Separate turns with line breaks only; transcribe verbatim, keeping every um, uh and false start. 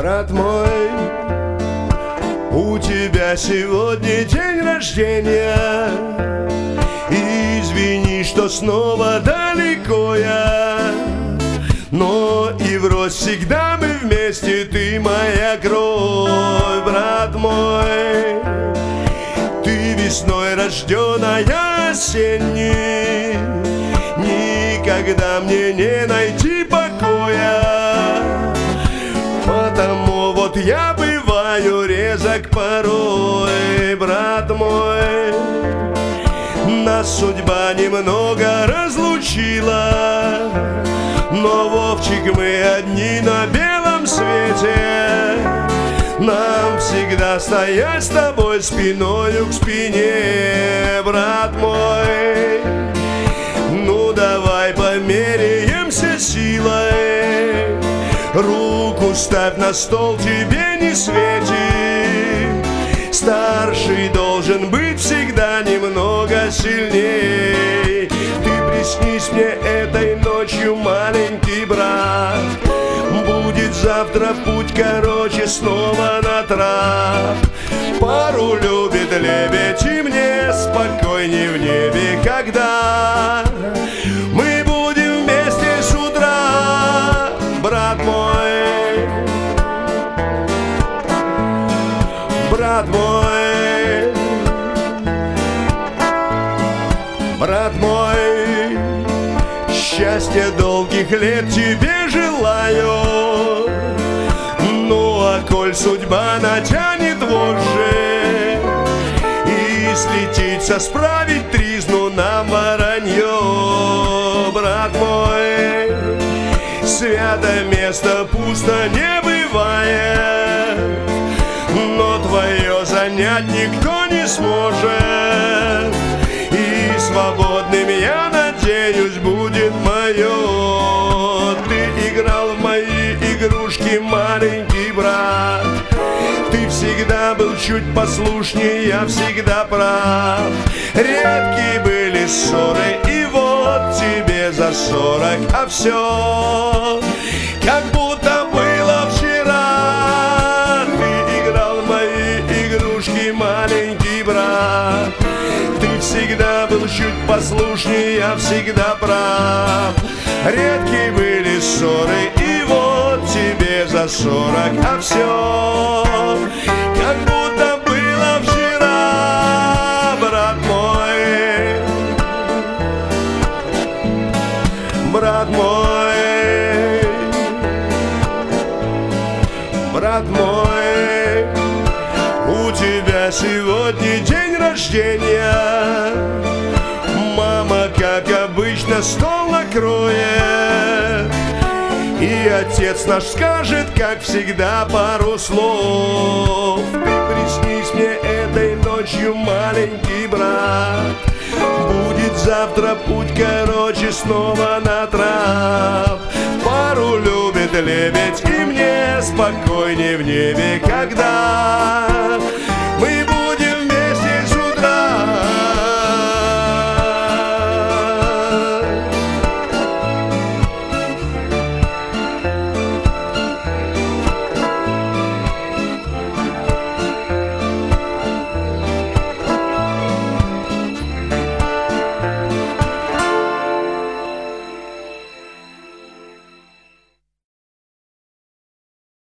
Брат мой, у тебя сегодня день рождения. Извини, что снова далеко я, но и врозь всегда мы вместе, ты моя кровь. Брат мой, ты весной рожденная осенний, никогда мне не найти покоя, потому вот я бываю резок порой. Брат мой, нас судьба немного разлучила, но, Вовчик, мы одни на белом свете. Нам всегда стоять с тобой спиною к спине. Брат мой, ну давай померяемся силой, руку ставь на стол, тебе не светит. Старший должен быть всегда немного сильней. Ты приснись мне этой ночью, маленький брат. Будет завтра путь короче, снова на трап. Пару любит лебедь, и мне спокойней в небе, когда мы будем вместе с утра. Брат мой, брат мой, брат мой, счастья долгих лет тебе желаю. Ну а коль судьба натянет вожжи и слетится справить тризну нам воронье, брат мой, свято место пусто не бывает, но твое занять никто не сможет, и свободным, я надеюсь, будет мое. Ты играл в мои игрушки, маленький брат, ты всегда был чуть послушнее, я всегда прав. Редкие были ссоры, и вот тебе за сорок, а все как будто было вчера. Ты играл в мои игрушки, маленький брат, ты всегда был чуть послушнее, я всегда прав. Редкие были ссоры, и вот тебе за сорок, а все как будто было вчера. Брат мой, брат мой, брат мой, у тебя сегодня день рождения. Мама, как обычно, стол накроет, и отец наш скажет, как всегда, пару слов. Ты приснись мне этой ночью, маленький брат, будет завтра путь короче, снова на трап. Пару любит лебедь, и мне спокойней в небе, когда мы будем